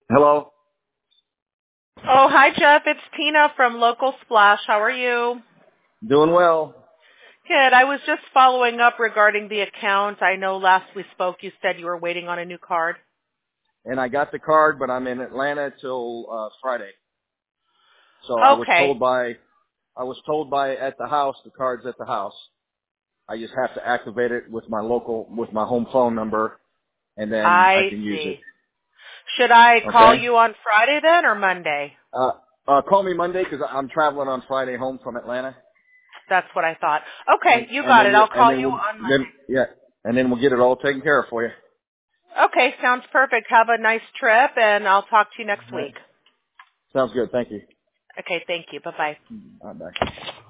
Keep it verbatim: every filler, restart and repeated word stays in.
Hello. Oh, hi, Jeff. It's Tina from Local Splash. How are you? Doing well. Good. I was just following up regarding the account. I know last we spoke you said you were waiting on a new card. And I got the card, but I'm in Atlanta till uh, Friday. So I was Okay. told by I was told by at the house the card's at the house. I just have to activate it with my local with my home phone number, and then I I can use it. see. Should I call Okay. you on Friday then or Monday? Uh, uh, call me Monday 'cause I'm traveling on Friday home from Atlanta, That's what I thought. and Okay, you and got then it. we'll I'll and call then you we'll on then Monday. yeah, and then we'll get it all taken care of for you. Okay, sounds perfect. Have a nice trip, and I'll talk to you next All right. week. Sounds good. Thank you. Okay, thank you. Bye-bye. Bye bye.